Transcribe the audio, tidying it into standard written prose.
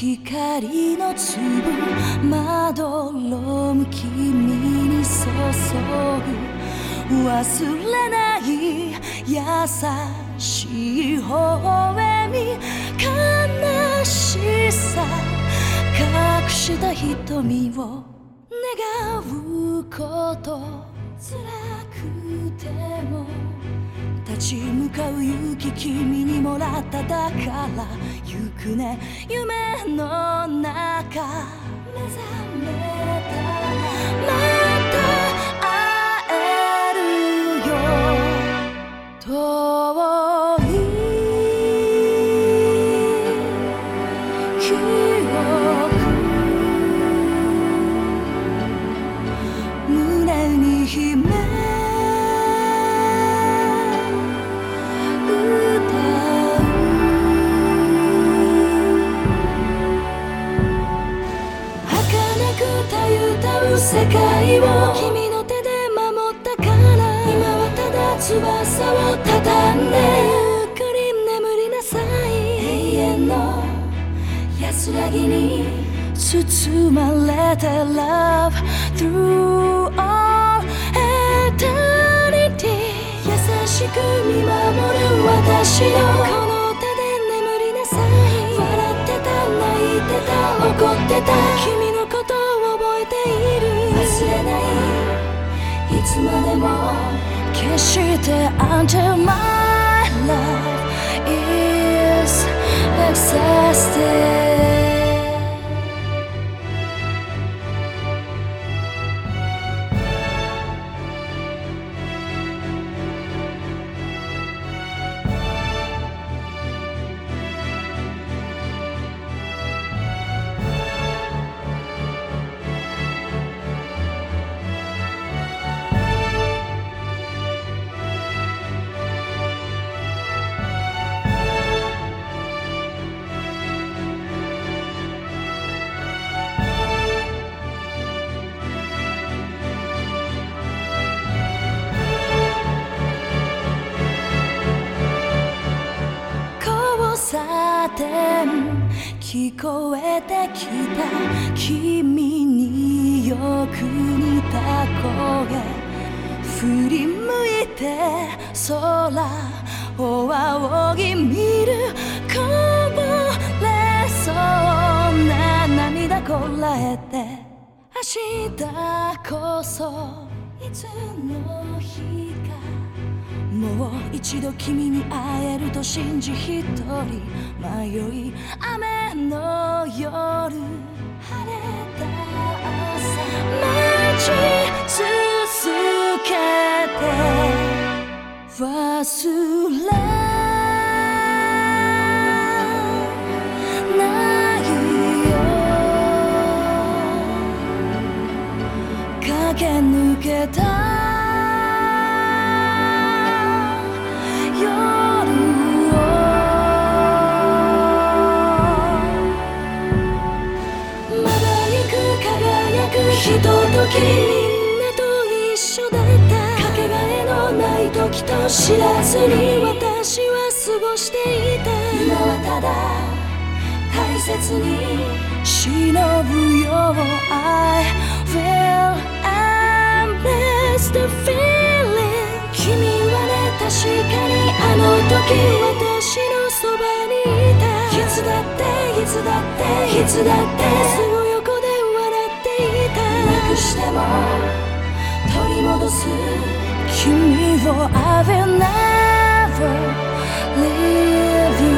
光の粒まどろむ君に注ぐ忘れない優しい微笑み悲しさ隠した瞳を願うこと辛くても立ち向かう勇気君にもらっただから行くね夢の中目覚めたまた会えるよ遠い記憶胸に秘め世界を君の手で守ったから今はただ翼を畳んでゆっくり眠りなさい永遠の安らぎに包まれて Love through all eternity 優しく見守る私のこの手で眠りなさい笑ってた泣いてた怒ってた君のことを覚えている忘れないいつまでも決して Until my love is exhausted聞こえてきた君によく似た声振り向いて空を仰ぎ見るこぼれそうな涙こらえて明日こそいつの日かもう一度君に会えると信じ一人迷い雨の夜晴れた朝待ち続けて忘れないよ駆け抜けたひとときみんなと一緒だったかけがえのない時と知らずに私は過ごしていた今はただ大切に忍ぶよ I will embrace the feeling 君はね確かにあの時私のそばにいたいつだっていつだっていつだってすぐ横でなくしても取り戻す君を I will never leave you